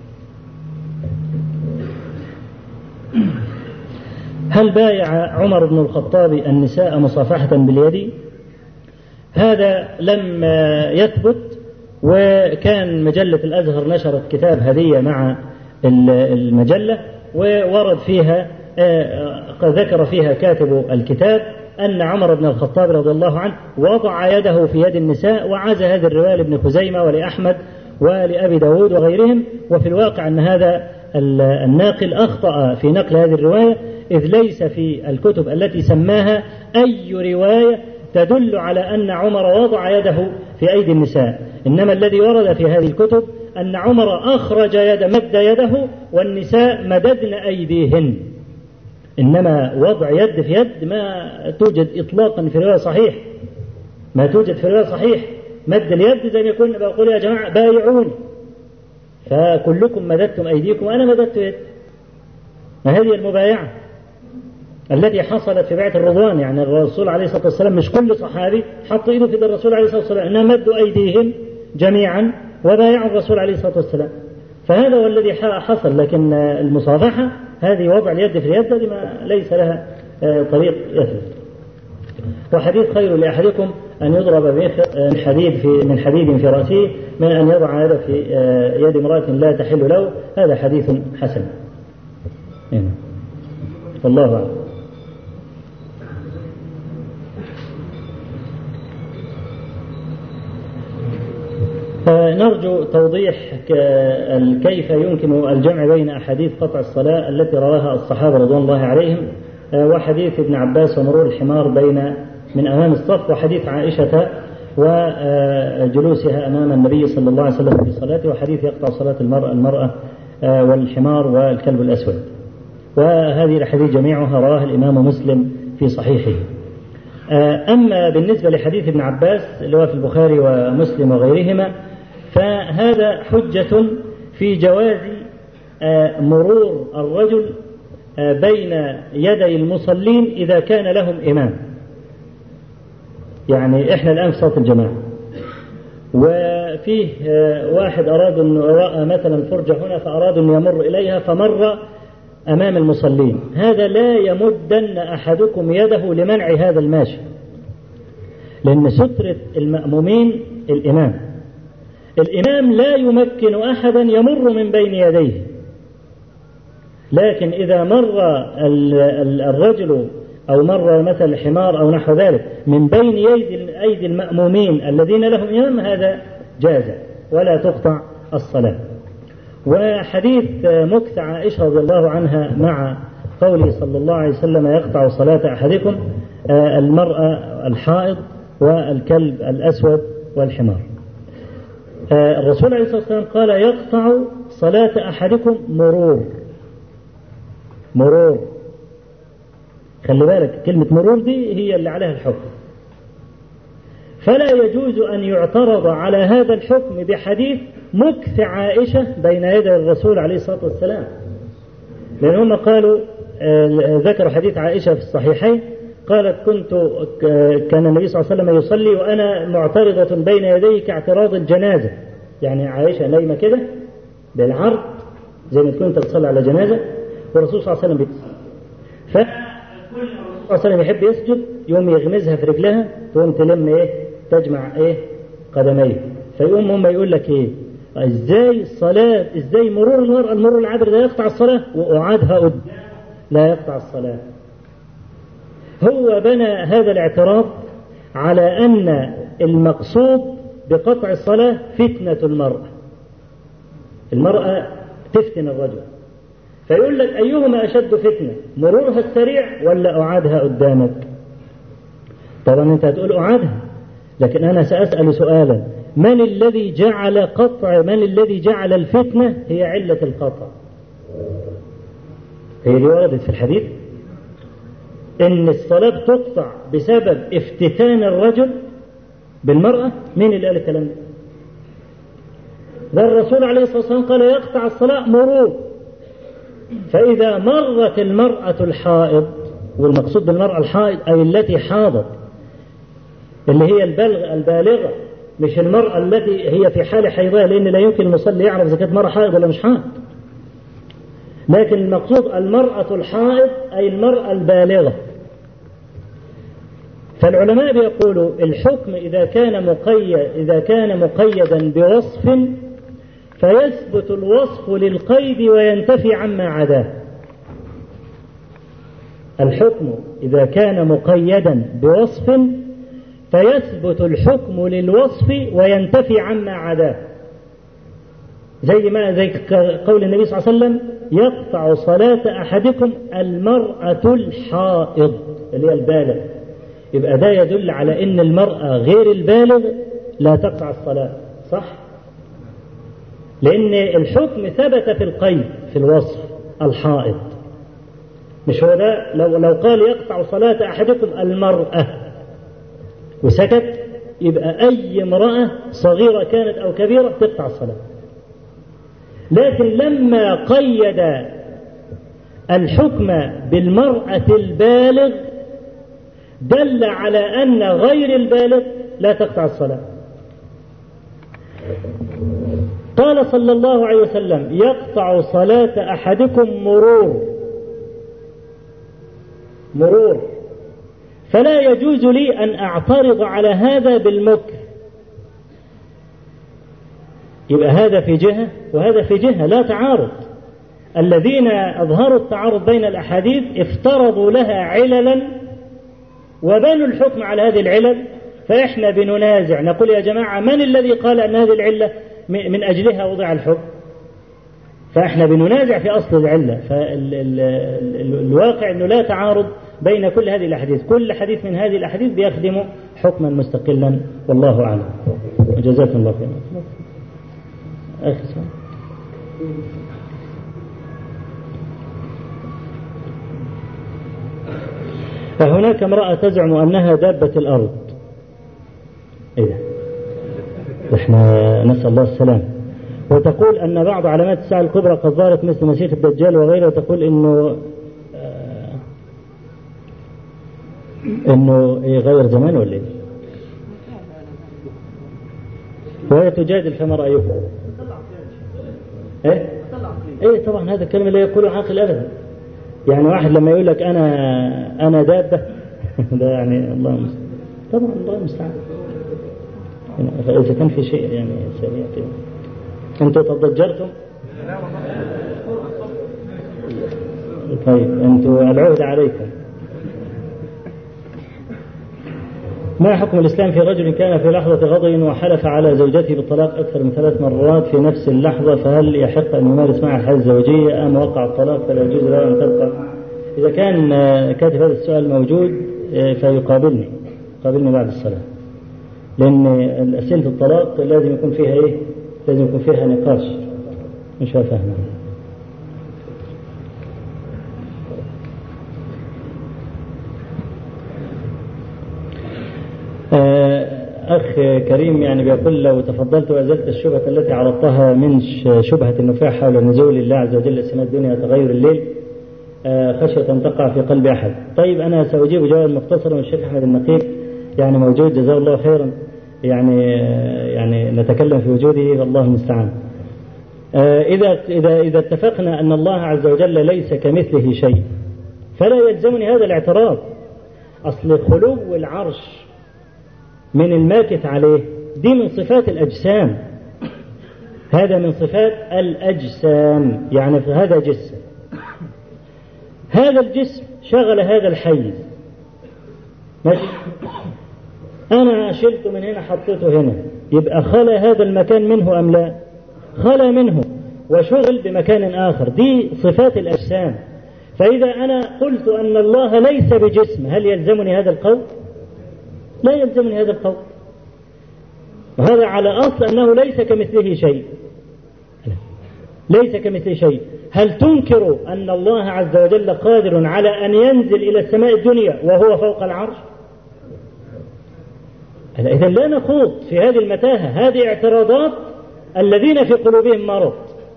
هل بايع عمر بن الخطاب النساء مصافحة باليد؟ هذا لم يثبت، وكان مجلة الأزهر نشرت كتاب هدية مع المجلة، وورد فيها ذكر فيها كاتب الكتاب أن عمر بن الخطاب رضي الله عنه وضع يده في يد النساء، وعاز هذه الرواية لابن خزيمة ولأحمد ولأبي داود وغيرهم. وفي الواقع أن هذا الناقل أخطأ في نقل هذه الرواية، إذ ليس في الكتب التي سماها أي رواية تدل على أن عمر وضع يده في أيدي النساء، إنما الذي ورد في هذه الكتب أن عمر أخرج مد يده والنساء مددن أيديهن، إنما وضع يد في يد ما توجد إطلاقا في رواية صحيح، ما توجد في رواية صحيح. مد اليد زي ما يكون بقول يا جماعة بايعوني، فكلكم مددتم أيديكم وأنا مددت يد. ما هذه المبايعة التي حصلت في بيعة الرضوان، يعني الرسول عليه الصلاة والسلام مش كل صحابي حط إيده في يد الرسول عليه الصلاة والسلام، إنما مدوا أيديهم جميعا وبايعوا الرسول عليه الصلاة والسلام، فهذا هو الذي حصل. لكن المصافحة هذه وضع اليد في اليد هذه ما ليس لها طريق يثبت. وحديث خير لأحدكم أن يضرب من حديد في رأسه من أن يضع يده في يد امرأة لا تحل له، هذا حديث حسن. والله أعلم. نرجو توضيح كيف يمكن الجمع بين أحاديث قطع الصلاة التي رواها الصحابة رضوان الله عليهم، وحديث ابن عباس ومرور الحمار من أمام الصف، وحديث عائشة وجلوسها أمام النبي صلى الله عليه وسلم في صلاته، وحديث يقطع صلاة المرأة والحمار والكلب الأسود. وهذه الأحاديث جميعها رواها الإمام مسلم في صحيحه. أما بالنسبة لحديث ابن عباس اللي هو في البخاري ومسلم وغيرهما، فهذا حجة في جواز مرور الرجل بين يدي المصلين إذا كان لهم إمام. يعني إحنا الآن في صلاة الجماعة، وفيه واحد أراد أن رأى مثلا فرجة هنا فأراد أن يمر إليها فمر أمام المصلين، هذا لا يمدن أحدكم يده لمنع هذا الماشي، لأن سترة المأمومين الإمام لا يمكن أحدا يمر من بين يديه، لكن إذا مر الرجل أو مر مثل الحمار أو نحو ذلك من بين أيدي المأمومين الذين لهم إمام هذا جاز ولا تقطع الصلاة. وحديث مكث عائشة رضي الله عنها مع قوله صلى الله عليه وسلم يقطع صلاة أحدكم المرأة الحائض والكلب الأسود والحمار. الرسول عليه الصلاة والسلام قال يقطع صلاة أحدكم مرور. خلي بالك كلمة مرور دي هي اللي عليها الحكم، فلا يجوز أن يعترض على هذا الحكم بحديث مكث عائشة بين يدي الرسول عليه الصلاة والسلام، لأنهم قالوا ذكر حديث عائشة في الصحيحين قالت كان النبي صلى الله عليه وسلم يصلي وأنا معترضة بين يديه كاعتراض الجنازة، يعني عائشة نايمة كده بالعرض زي ما تكون أنت تصلي على جنازة، والرسول صلى الله عليه وسلم بيتصلي، فكل الرسول صلى الله عليه وسلم يحب يسجد يوم يغمزها في رجلها تقوم تلم تجمع قدميه، فيقوم هم يقول لك ازاي الصلاة، ازاي مرور المرأة المرور العابر ده يقطع الصلاة وأعادها قدام لا يقطع الصلاة. هو بنى هذا الاعتراض على أن المقصود بقطع الصلاة فتنة المرأة تفتن الرجل، فيقول لك أيهما أشد فتنة، مرورها السريع ولا أعادها قدامك؟ طبعا أنت هتقول أعادها، لكن أنا سأسأل سؤالا، من الذي جعل الفتنة هي علة القطع؟ هي اللي وردت في الحديث إن الصلاة تقطع بسبب افتتان الرجل بالمرأة. مين اللي قال الكلام ده الرسول عليه الصلاة والسلام قال يقطع الصلاة مرور، فإذا مرت المرأة الحائض، والمقصود بالمرأة الحائض أي التي حاضت اللي هي البالغة، مش المرأة التي هي في حال حيضها، لأن لا يمكن المصلي يعرف إذا كانت مرأة حائض ولا مش حائض، لكن المقصود المرأة الحائض أي المرأة البالغة. فالعلماء بيقولوا الحكم إذا كان مقيدا بوصف فيثبت الوصف للقيد وينتفي عما عداه. الحكم إذا كان مقيدا بوصف فيثبت الحكم للوصف وينتفي عما عداه، زي قول النبي صلى الله عليه وسلم يقطع صلاة أحدكم المرأة الحائض اللي هي البالغ، يبقى ده يدل على أن المرأة غير البالغ لا تقطع الصلاة، صح؟ لأن الحكم ثبت في القيد في الوصف الحائض، مش هو ده. لو قال يقطع صلاة أحدكم المرأة وسكت يبقى أي امرأة صغيرة كانت أو كبيرة تقطع الصلاة، لكن لما قيد الحكم بالمرأة البالغ دل على أن غير البالغ لا تقطع الصلاة. قال صلى الله عليه وسلم يقطع صلاة أحدكم مرور، فلا يجوز لي أن أعترض على هذا بالمكر. يبقى هذا في جهة وهذا في جهة، لا تعارض. الذين أظهروا التعارض بين الأحاديث افترضوا لها عللا وبنوا الحكم على هذه العلل، فإحنا بننازع نقول يا جماعة من الذي قال أن هذه العلة من أجلها وضع الحكم؟ فإحنا بننازع في أصل العلة. فالواقع أنه لا تعارض بين كل هذه الأحاديث، كل حديث من هذه الأحاديث بيخدم حكما مستقلا، والله أعلم. وجزاكم الله خيرا. فهناك امرأة تزعم أنها دابة الأرض. إيه؟ إحنا نسأل الله السلام. وتقول أن بعض علامات الساعة الكبرى قد ظهرت مثل مسيح الدجال وغيره، وتقول إنه غير زمان ولا إيه؟ وهي تجادل، فما رأيكم؟ إيه طبعا هذا الكلام لا يقوله عاقل أبدا. يعني واحد لما يقول لك أنا دابة ده يعني الله المستعان، طبعا الله المستعان. فإذا كان في شيء يعني سريع كده أنتوا تضجرتم؟ طيب أنتوا العهد عليكم. ما حكم الإسلام في رجل كان في لحظة غضب وحلف على زوجته بالطلاق أكثر من 3 مرات في نفس اللحظة، فهل يحق أن يمارس معها الحياة الزوجية أم وقع الطلاق فلا يجوز له أن تبقى؟ إذا كان كاتب هذا السؤال موجود فيقابلني بعد الصلاة، لأن أسئلة الطلاق لازم يكون فيها لازم يكون فيها نقاش مش فاهم. أخ كريم يعني بيقول لو تفضلت وأزلت الشبهة التي عرضتها من شبهة النفاح حول نزول الله عز وجل سماء الدنيا وتغير الليل، خشية أن تقع في قلب أحد. طيب أنا سأجيب جوابا مختصرا، والشيخ أحمد النقيب يعني موجود جزاه الله خيرا، يعني نتكلم في وجوده والله المستعان. إذا اتفقنا أن الله عز وجل ليس كمثله شيء فلا يلزمني هذا الاعتراض. أصل خلو العرش من الماكث عليه دي من صفات الأجسام، هذا من صفات الأجسام، يعني هذا جسم، هذا الجسم شغل هذا الحيز ماشي، أنا شلته من هنا حطيته هنا، يبقى خلى هذا المكان منه أم لا؟ خلى منه وشغل بمكان آخر، دي صفات الأجسام. فإذا أنا قلت أن الله ليس بجسم هل يلزمني هذا القول؟ لا يلزمني هذا القول، وهذا على أصل أنه ليس كمثله شيء، ليس كمثله شيء. هل تنكر أن الله عز وجل قادر على أن ينزل إلى السماء الدنيا وهو فوق العرش؟ إذن لا نخوض في هذه المتاهة، هذه اعتراضات الذين في قلوبهم مرض،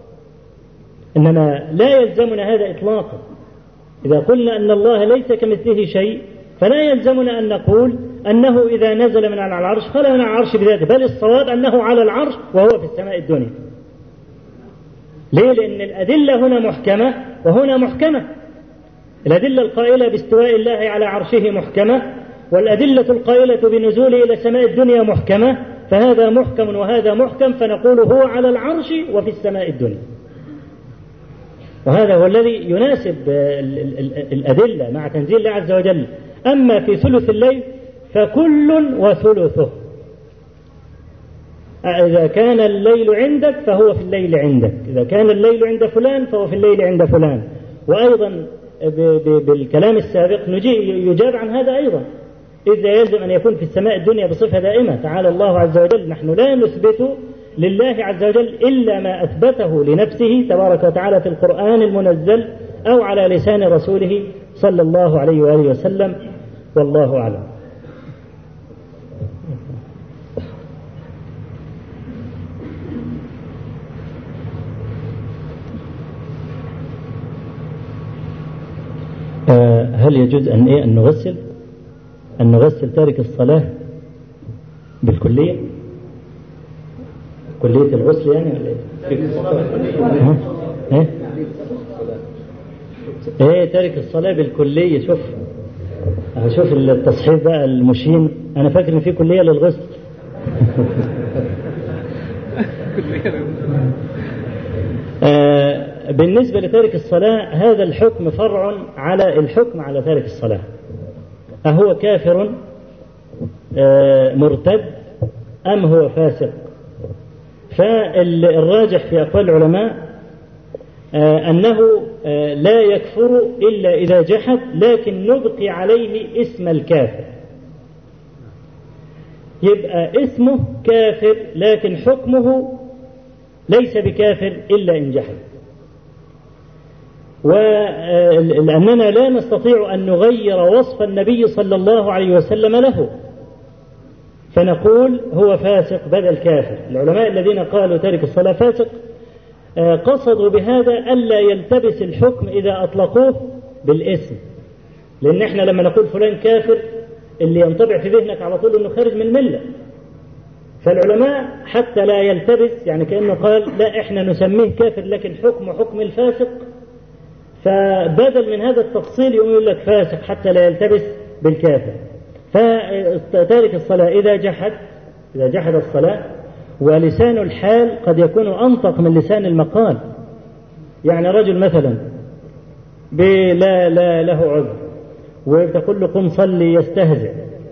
إنما لا يلزمنا هذا إطلاقا. إذا قلنا أن الله ليس كمثله شيء فلا يلزمنا أن نقول أنه إذا نزل من على العرش خلى من العرش بذاته، بل الصواب أنه على العرش وهو في السماء الدنيا. ليه؟ لأن الأدلة هنا محكمة وهنا محكمة. الأدلة القائلة باستواء الله على عرشه محكمة، والأدلة القائلة بنزوله إلى السماء الدنيا محكمة، فهذا محكم وهذا محكم، فنقول هو على العرش وفي السماء الدنيا. وهذا هو الذي يناسب الأدلة مع تنزيل الله عز وجل. أما في ثلث الليل فكل وثلثه، إذا كان الليل عندك فهو في الليل عندك، إذا كان الليل عند فلان فهو في الليل عند فلان. وأيضا بالكلام السابق يجاب عن هذا أيضا، إذا يلزم أن يكون في السماء الدنيا بصفة دائمة. تعالى الله عز وجل، نحن لا نثبت لله عز وجل إلا ما أثبته لنفسه تبارك وتعالى في القرآن المنزل أو على لسان رسوله صلى الله عليه وآله وسلم، والله أعلم. هل يجوز أن نغسل تارك الصلاة بالكلية؟ كلية الغسل يعني ولا ايه؟ تارك الصلاة بالكلية. شوف التصحيح بقى المشين، انا فاكر ان في كلية للغسل. بالنسبة لتارك الصلاة هذا الحكم فرع على الحكم على تارك الصلاة، أهو كافر مرتد أم هو فاسق؟ فالراجح في أقوال العلماء أنه لا يكفر إلا إذا جحد، لكن نبقي عليه اسم الكافر، يبقى اسمه كافر لكن حكمه ليس بكافر إلا إن جحد. ولأننا لا نستطيع أن نغير وصف النبي صلى الله عليه وسلم له، فنقول هو فاسق بدل كافر. العلماء الذين قالوا تارك الصلاة فاسق قصدوا بهذا ألا يلتبس الحكم إذا أطلقوه بالاسم، لأن احنا لما نقول فلان كافر اللي ينطبع في ذهنك على طول أنه خارج من الملة. فالعلماء حتى لا يلتبس، يعني كأنه قال لا احنا نسميه كافر لكن حكم الفاسق، فبدل من هذا التفصيل يقول لك فاسق حتى لا يلتبس بالكافر. فتارك الصلاة إذا جحد الصلاة، ولسان الحال قد يكون أنطق من لسان المقال. يعني رجل مثلا لا له عذر وتقول له قم صلي يستهزئ،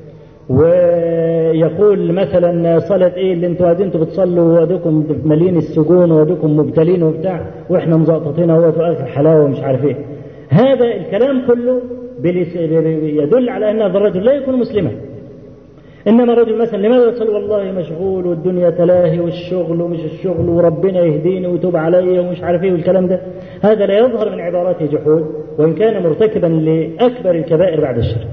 ويقول مثلا صلاة ايه اللي انتوا بتصلوا وادكم مليين السجون وادكم مبتلين وبتاع واحنا مزقططين اهوت واخر حلاوه ومش عارف ايه. هذا الكلام كله يدل على ان هذا الرجل لا يكون مسلما. انما الرجل مثلا لماذا يصلي؟ والله مشغول والدنيا تلاهي والشغل ومش الشغل وربنا يهديني ويتوب علي ومش عارف ايه والكلام ده، هذا لا يظهر من عباراته جحود وان كان مرتكبا لاكبر الكبائر بعد الشرك.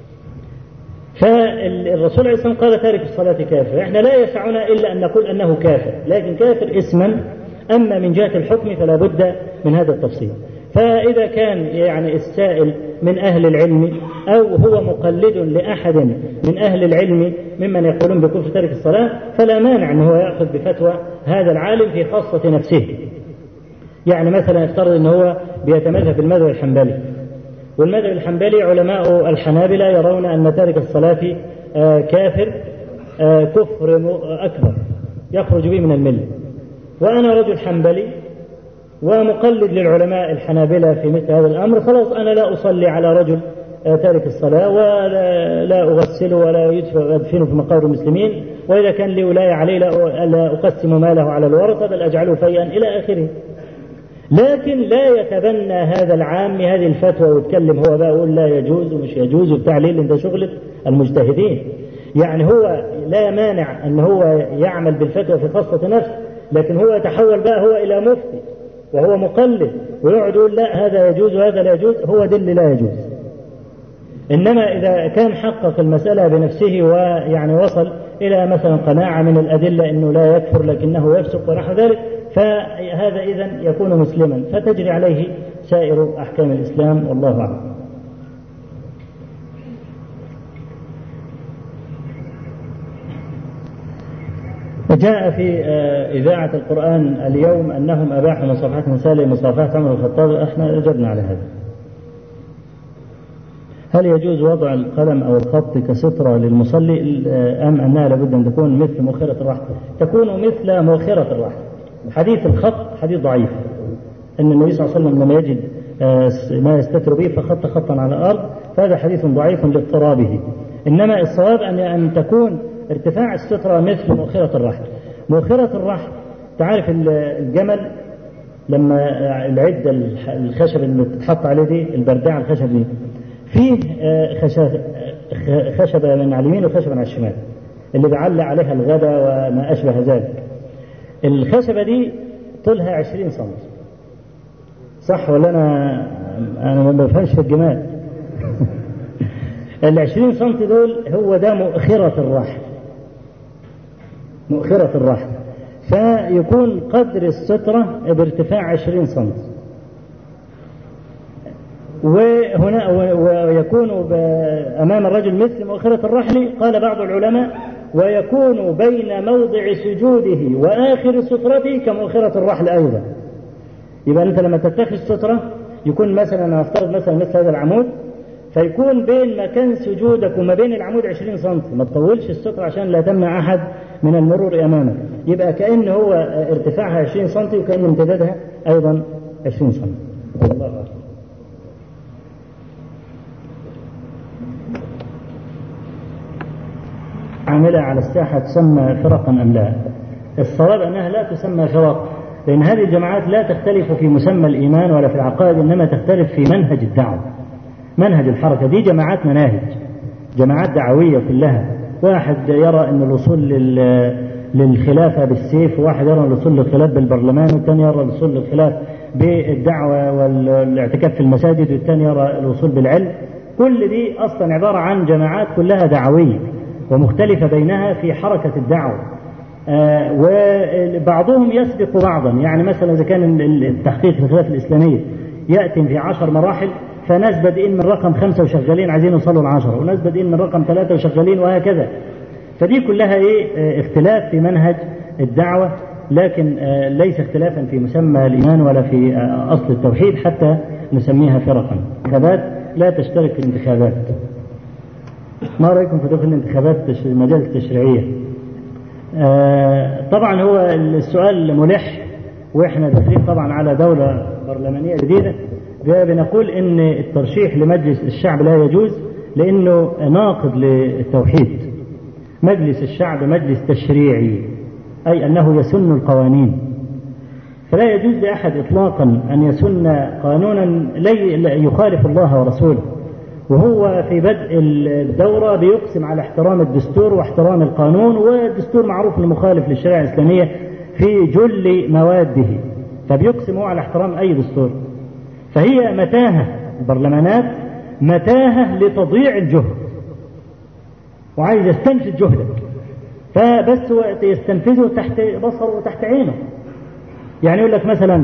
فالرسول عليه الصلاة والسلام قال تارك الصلاة كافر. احنا لا يسعنا إلا أن نقول أنه كافر، لكن كافر اسما، أما من جهة الحكم فلا بد من هذا التفصيل. فإذا كان يعني السائل من أهل العلم أو هو مقلد لأحد من أهل العلم ممن يقولون بكفر تارك الصلاة فلا مانع أنه يأخذ بفتوى هذا العالم في خاصة نفسه. يعني مثلا يفترض أنه هو بيتمذهب بالمذهب الحنبلي، والمذهب الحنبلي علماء الحنابلة يرون أن تارك الصلاة كافر كفر أكبر يخرج به من الملة، وأنا رجل حنبلي ومقلد للعلماء الحنابلة في مثل هذا الأمر، خلاص أنا لا أصلي على رجل تارك الصلاة ولا أغسله ولا أدفنه في مقابر المسلمين، وإذا كان لي ولاية عليه لا أقسم ماله على الورثة بل أجعله فيئا إلى آخره. لكن لا يتبنى هذا العام هذه الفتوى ويتكلم هو بقى يقول لا يجوز ومش يجوز وبتاع ليه، انت شغلة المجتهدين. يعني هو لا مانع أن هو يعمل بالفتوى في خاصة نفسه، لكن هو يتحول بقى هو إلى مفتي وهو مقلد ويقعد يقول لا هذا يجوز وهذا لا يجوز، هو ده اللي لا يجوز. إنما إذا كان حقق المسألة بنفسه ويعني وصل إلى مثلا قناعة من الأدلة أنه لا يكفر لكنه يفسق ونحو ذلك، فهذا إذن يكون مسلما فتجري عليه سائر أحكام الإسلام، والله أعلم. جاء في إذاعة القرآن اليوم أنهم أباحوا مصافحة النساء لمصافحة عمر الخطاب، احنا أجبنا على هذا. هل يجوز وضع القلم أو الخط كسترة للمصلي أم أنها لابد أن تكون مثل مؤخرة الرحل؟ تكون مثل مؤخرة الرحل. حديث الخط حديث ضعيف، أن النبي صلى الله عليه وسلم لما يجد ما يستتر به فخط خطا على الأرض، فهذا حديث ضعيف لاضطرابه. إنما الصواب أن تكون ارتفاع السترة مثل مؤخرة الرحل. مؤخرة الرحل تعرف الجمل لما العدة الخشب اللي بتتحط عليه دي البرداعة الخشب دي فيه خشبة من على اليمين وخشبة على الشمال اللي بيعلق عليها الغداء وما أشبه ذلك. الخشبة دي طولها 20 سم، صح ولا أنا ما بفهمش في الجمال؟ 20 سم دول هو ده مؤخرة الرحل. مؤخرة الرحل فيكون قدر السترة بارتفاع 20 سم، وهنا ويكون أمام الرجل مثل مؤخرة الرحل. قال بعض العلماء ويكون بين موضع سجوده وآخر سترته كمؤخرة الرحل أيضا. يبقى أنت لما تتخذ سترة يكون مثلا نفترض مثل هذا العمود، فيكون بين مكان سجودك وما بين العمود 20 سم، ما تطولش السترة عشان لا تمنع أحد من المرور أمامك. يبقى كأن هو ارتفاعها 20 سم وكأن امتدادها أيضا 20 سم. الله أكبر. عاملة على الساحة تسمى فرقا أم لا؟ الصواب أنها لا تسمى فرق، لأن هذه الجماعات لا تختلف في مسمى الإيمان ولا في العقائد، إنما تختلف في منهج الدعوة، منهج الحركة. دي جماعات مناهج، جماعات دعوية كلها. واحد يرى أن الوصول للخلافة بالسيف، وواحد يرى الوصول للخلاف بالبرلمان، والثاني يرى الوصول للخلاف بالدعوة والاعتكاف في المساجد، والثاني يرى الوصول بالعلم. كل دي أصلا عبارة عن جماعات كلها دعوية ومختلفة بينها في حركة الدعوة، وبعضهم يسبق بعضا. يعني مثلا إذا كان التحقيق في الخلافة الإسلامية يأتي في 10 مراحل، فناس بادئين من رقم 5 وشغالين عايزين يوصلوا ل10، وناس بادئين من رقم 3 وشغالين، وهكذا. فدي كلها اختلاف في منهج الدعوة، لكن ليس اختلافا في مسمى الإيمان ولا في أصل التوحيد حتى نسميها فرقا. انتخابات لا تشترك في الانتخابات. ما رأيكم في دخول الانتخابات المجال التشريعية؟ طبعا هو السؤال ملح، وإحنا داخلين طبعا على دولة برلمانية جديدة. بنقول إن الترشيح لمجلس الشعب لا يجوز لأنه ناقض للتوحيد. مجلس الشعب مجلس تشريعي، أي أنه يسن القوانين، فلا يجوز لأحد إطلاقا أن يسن قانونا يخالف الله ورسوله. وهو في بدء الدورة بيقسم على احترام الدستور واحترام القانون، والدستور معروف أنه مخالف للشريعة الإسلامية في جل مواده، فبيقسم على احترام أي دستور. فهي متاهة، البرلمانات متاهة لتضييع الجهد، وعايز يستنفذ جهدك، فبس يستنفذه تحت بصره وتحت عينه. يعني يقول لك مثلا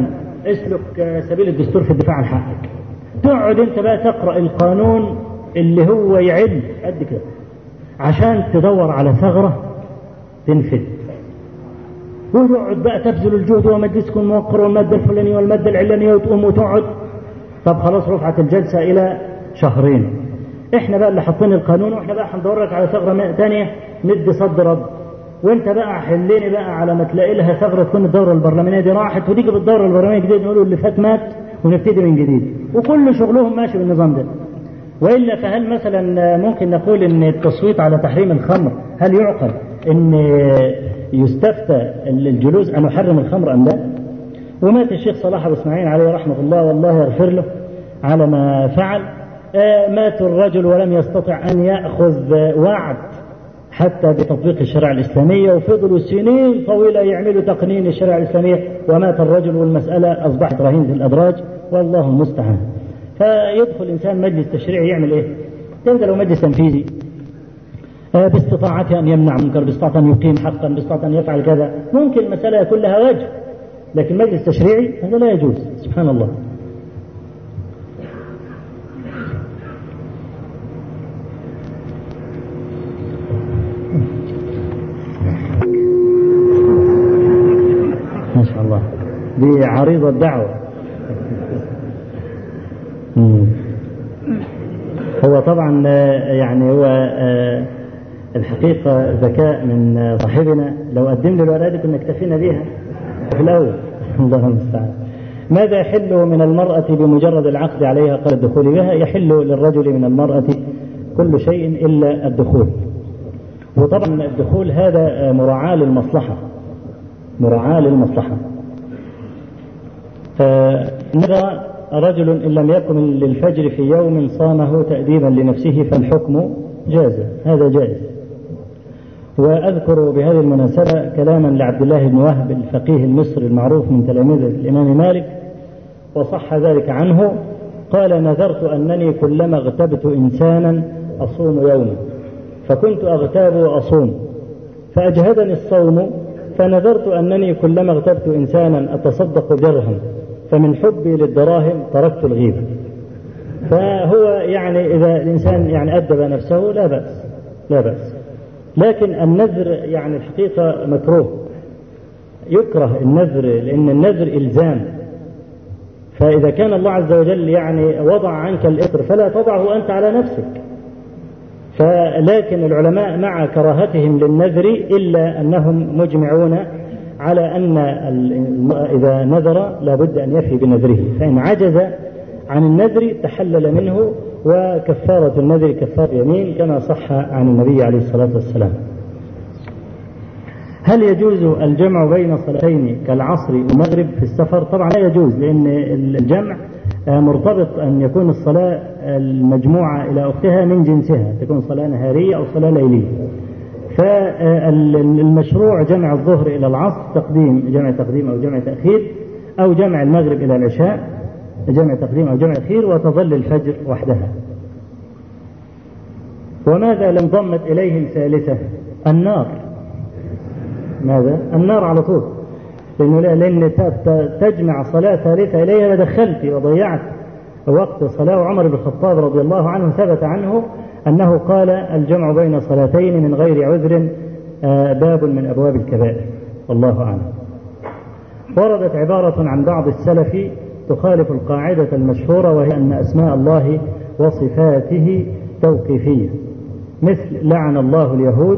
اسلك سبيل الدستور في الدفاع عن حقك. تقعد انت بقى تقرأ القانون اللي هو يعد قد كده عشان تدور على ثغرة تنفذ، وتقعد بقى تبذل الجهد ومجلسكم الموقر والمادة الفلانية والمادة العلانية وتقوم وتقعد. طب خلاص رفعت الجلسة إلى شهرين، احنا بقى اللي حاطين القانون واحنا بقى هندورك على ثغرة تانية ندي صد رد، وانت بقى حليني بقى على ما تلاقي لها ثغرة تكون الدورة البرلمانية دي راحت وتيجي بالدورة البرلمانية الجديدة نقولوا اللي فات مات ونبتدي من جديد، وكل شغلهم ماشي بالنظام ده. وإلا فهل مثلا ممكن نقول ان التصويت على تحريم الخمر هل يعقل ان يستفتى الجلوس ان يحرم الخمر ام لا؟ ومات الشيخ صلاح ابو اسماعيل عليه رحمه الله والله يغفر له على ما فعل. مات الرجل ولم يستطع ان ياخذ وعد حتى بتطبيق الشريعه الاسلاميه، وفضلوا سنين طويله يعملوا تقنين الشريعه الاسلاميه، ومات الرجل والمساله اصبحت رهينه الادراج والله المستعان. فيدخل انسان مجلس تشريعي يعمل ايه؟ تنزل لو مجلس تنفيذي باستطاعته ان يمنع منكر، باستطاعته ان يقيم حقا، باستطاعته ان يفعل كذا، ممكن المساله يكون لها وجه، لكن مجلس تشريعي هذا لا يجوز. سبحان الله. ما شاء الله دي عريضة الدعوة. هو طبعا يعني هو الحقيقة ذكاء من صاحبنا، لو قدم لي الورقة دي كنا اكتفينا بيها في الأول. الله المستعان. ماذا يحل من المرأة بمجرد العقد عليها قبل الدخول بها؟ يحل للرجل من المرأة كل شيء إلا الدخول. وطبعا الدخول هذا مراعاة للمصلحة، مراعاة للمصلحة. نرى رجل إن لم يقم للفجر في يوم صامه تأديبا لنفسه فالحكم جاز، هذا جائز. وأذكر بهذه المناسبة كلاما لعبد الله بن وهب الفقيه المصري المعروف من تلاميذ الإمام مالك، وصح ذلك عنه، قال: نذرت أنني كلما اغتبت إنسانا أصوم يوما، فكنت أغتاب وأصوم فأجهدني الصوم، فنذرت أنني كلما اغتبت إنسانا أتصدق درهم، فمن حبي للدراهم تركت الغيبة. فهو يعني إذا الإنسان يعني أدب نفسه لا بأس، لا بأس. لكن النذر يعني الحقيقة مكروه، يكره النذر، لأن النذر إلزام. فإذا كان الله عز وجل يعني وضع عنك الإثر فلا تضعه أنت على نفسك. فلكن العلماء مع كراهتهم للنذر إلا أنهم مجمعون على أن إذا نذر لابد أن يفي بنذره، فإن عجز عن النذر تحلل منه، وكفارة النذر كفارة يمين كما صح عن النبي عليه الصلاة والسلام. هل يجوز الجمع بين صلاتين كالعصر والمغرب في السفر؟ طبعا لا يجوز، لأن الجمع مرتبط أن يكون الصلاة المجموعة إلى أختها من جنسها، تكون صلاة نهارية أو صلاة ليلية. فالمشروع جمع الظهر إلى العصر، جمع تقديم أو جمع تأخير، أو جمع المغرب إلى العشاء جمع تقديم أو جمع تأخير، وتظل الفجر وحدها. وماذا لم ضمت إليه الثالثة؟ النار. ماذا؟ النار على طول، لأن تجمع صلاة ثالثة إليها لدخلت وضيعت وقت صلاة. وعمر بن الخطاب رضي الله عنه ثبت عنه أنه قال: الجمع بين صلاتين من غير عذر باب من أبواب الكبائر، والله أعلم. وردت عبارة عن بعض السلف تخالف القاعدة المشهورة، وهي أن أسماء الله وصفاته توقيفية، مثل: لعن الله اليهود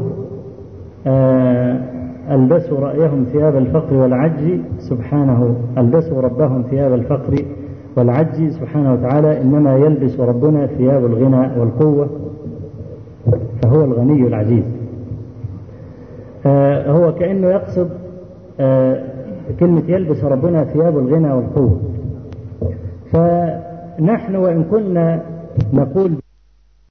ألبسوا رأيهم ثياب الفقر والعجز، سبحانه ألبسوا ربهم ثياب الفقر والعجز، سبحانه وتعالى إنما يلبس ربنا ثياب الغنى والقوة فهو الغني العزيز. هو كأنه يقصد كلمة يلبس ربنا ثياب الغنى والقوة. فنحن وإن كنا نقول